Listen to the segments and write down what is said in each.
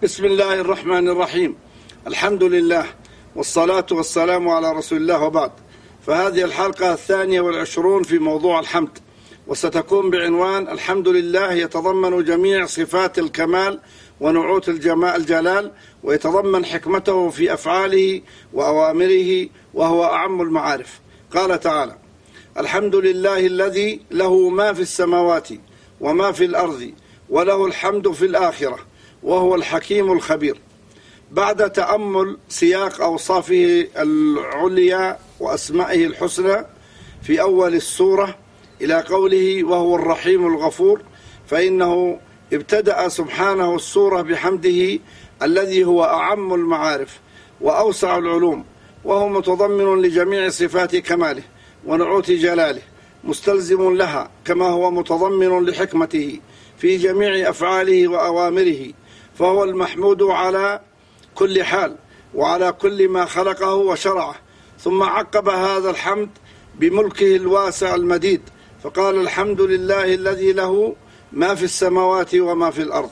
بسم الله الرحمن الرحيم. الحمد لله والصلاة والسلام على رسول الله، وبعد. فهذه الحلقة 22 في موضوع الحمد، وستكون بعنوان الحمد لله يتضمن جميع صفات الكمال ونعوت الجلال، ويتضمن حكمته في أفعاله وأوامره، وهو أعم المعارف. قال تعالى: الحمد لله الذي له ما في السماوات وما في الأرض وله الحمد في الآخرة وهو الحكيم الخبير. بعد تأمل سياق أوصافه العليا وأسمائه الحسنى في أول السورة إلى قوله وهو الرحيم الغفور، فإنه ابتدأ سبحانه السورة بحمده الذي هو أعم المعارف وأوسع العلوم، وهو متضمن لجميع صفات كماله ونعوت جلاله، مستلزم لها كما هو متضمن لحكمته في جميع أفعاله وأوامره، فهو المحمود على كل حال وعلى كل ما خلقه وشرعه. ثم عقب هذا الحمد بملكه الواسع المديد، فقال: الحمد لله الذي له ما في السماوات وما في الأرض.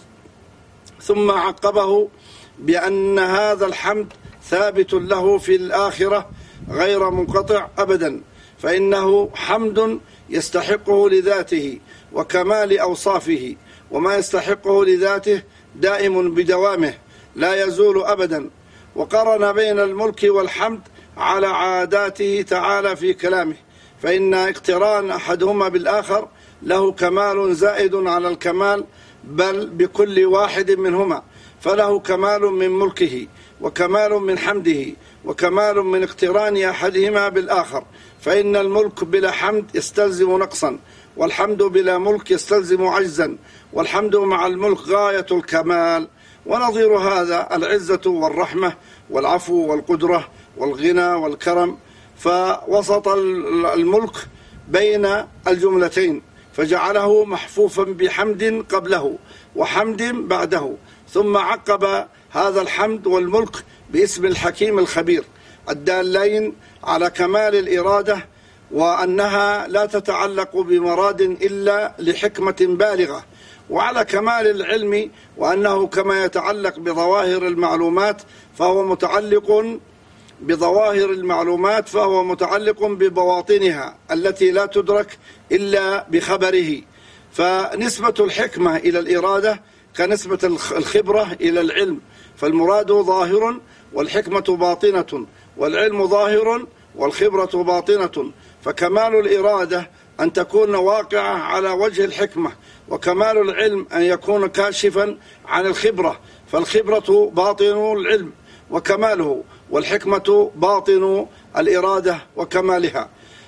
ثم عقبه بأن هذا الحمد ثابت له في الآخرة غير منقطع أبدا، فإنه حمد يستحقه لذاته وكمال أوصافه، وما يستحقه لذاته دائم بدوامه لا يزول أبدا. وقرن بين الملك والحمد على عاداته تعالى في كلامه، فإن اقتران أحدهما بالآخر له كمال زائد على الكمال، بل بكل واحد منهما فله كمال من ملكه وكمال من حمده وكمال من اقتران أحدهما بالآخر، فإن الملك بلا حمد يستلزم نقصا، والحمد بلا ملك يستلزم عجزا، والحمد مع الملك غاية الكمال. ونظير هذا العزة والرحمة والعفو والقدرة والغنى والكرم، فوسط الملك بين الجملتين فجعله محفوفا بحمد قبله وحمد بعده، ثم عقب هذا الحمد والملك باسم الحكيم الخبير، الدالين على كمال الإرادة، وأنها لا تتعلق بمراد إلا لحكمة بالغة، وعلى كمال العلم، وأنه كما يتعلق بظواهر المعلومات فهو متعلق بظواهر المعلومات فهو متعلق ببواطنها التي لا تدرك إلا بخبره. فنسبة الحكمة إلى الإرادة كنسبة الخبرة إلى العلم، فالمراد ظاهر والحكمة باطنة، والعلم ظاهر والخبرة باطنة. فكمال الإرادة أن تكون واقعة على وجه الحكمة، وكمال العلم أن يكون كاشفا عن الخبرة، فالخبرة باطن العلم وكماله، والحكمة باطن الإرادة وكمالها.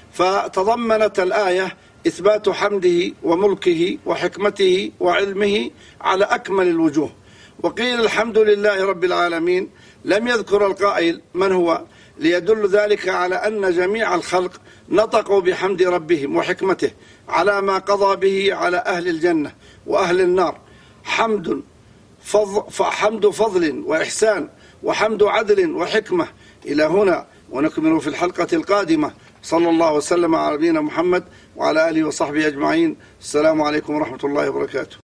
فتضمنت الآية إثبات حمده وملكه وحكمته وعلمه على أكمل الوجوه. وقيل الحمد لله رب العالمين، لم يذكر القائل من هو، ليدل ذلك على أن جميع الخلق نطقوا بحمد ربهم وحكمته على ما قضى به على أهل الجنة وأهل النار. حمد فضل وإحسان، وحمد عدل وحكمة. إلى هنا، ونكمل في الحلقة القادمة. صلى الله وسلم على نبينا محمد وعلى آله وصحبه أجمعين. السلام عليكم ورحمة الله وبركاته.